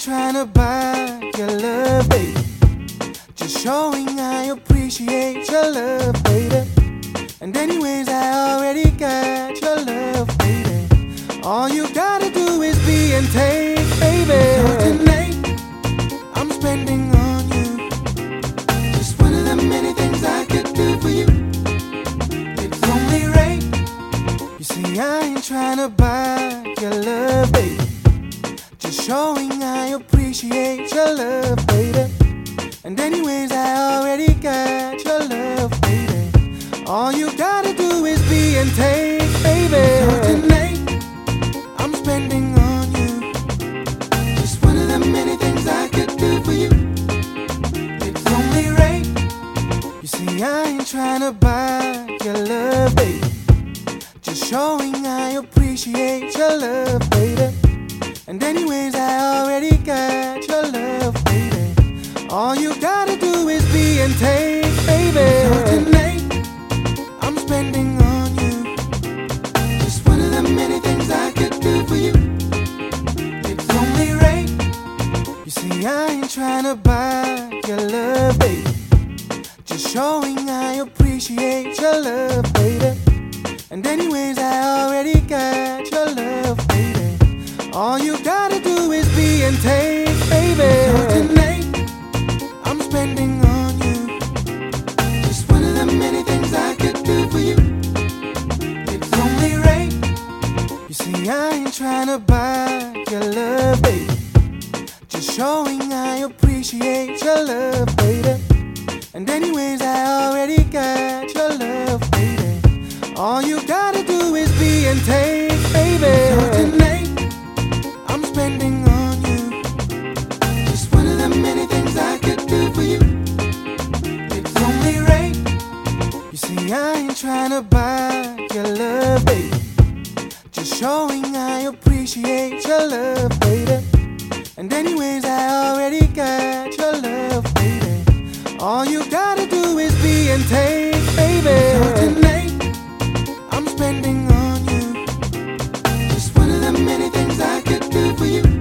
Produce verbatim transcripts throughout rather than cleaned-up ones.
trying to buy your love, baby. Just showing I appreciate your love, baby. And anyways, I already got your love, baby. All you gotta do is be and take, baby. So tonight, I'm spending on you. Just one of the many things I could do for you. It's only right. You see, I ain't trying to buy your love, baby. Just showing I appreciate your love, baby. And anyways, I already got your love, baby. All you gotta do is be and take, baby. So tonight, I'm spending on you. Just one of the many things I could do for you. It's only right. You see, I ain't trying to buy your love, baby. Just showing I appreciate your love, baby. And anyways, I already got your love, baby. All you gotta do is be and take, baby. So tonight, I'm spending on you. Just one of the many things I could do for you. It's only right. You see, I ain't trying to buy your love, baby. Just showing I appreciate your love, baby. And anyways, I already got your love, baby. All you gotta do is be and take, baby. So tonight, I'm spending on you. Just one of the many things I could do for you. It's only right. You see, I ain't trying to buy your love, baby. Just showing I appreciate your love, baby. And anyways, I already got your love, baby. All you gotta do is be and take, baby. So tonight, I'm spending on you. Just one of the many things I could do for you. It's only right. You see, I ain't trying to buy your love, baby. Just showing I appreciate your love, baby. And anyways, I already got your love, baby. All you gotta do is be and take, baby. So tonight, I'm spending on you. Just one of the many things I could do for you.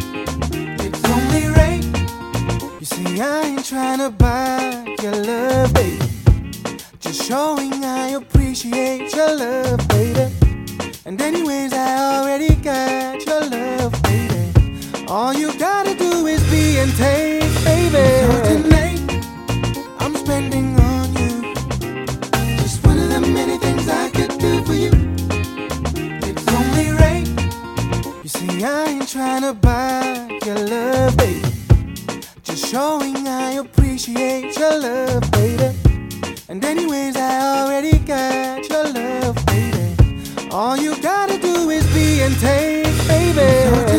It's only right. You see, I ain't trying to buy your love, baby. Just showing I appreciate your love, baby. And anyways, I already got your love, baby. All you gotta do is be and take, baby. So tonight, I'm spending on you. Just one of the many things I could do for you. It's only right. You see, I ain't trying to buy your love, baby. Just showing I appreciate your love, baby. And anyways, I already got your love, baby. All you gotta do is be and take, baby.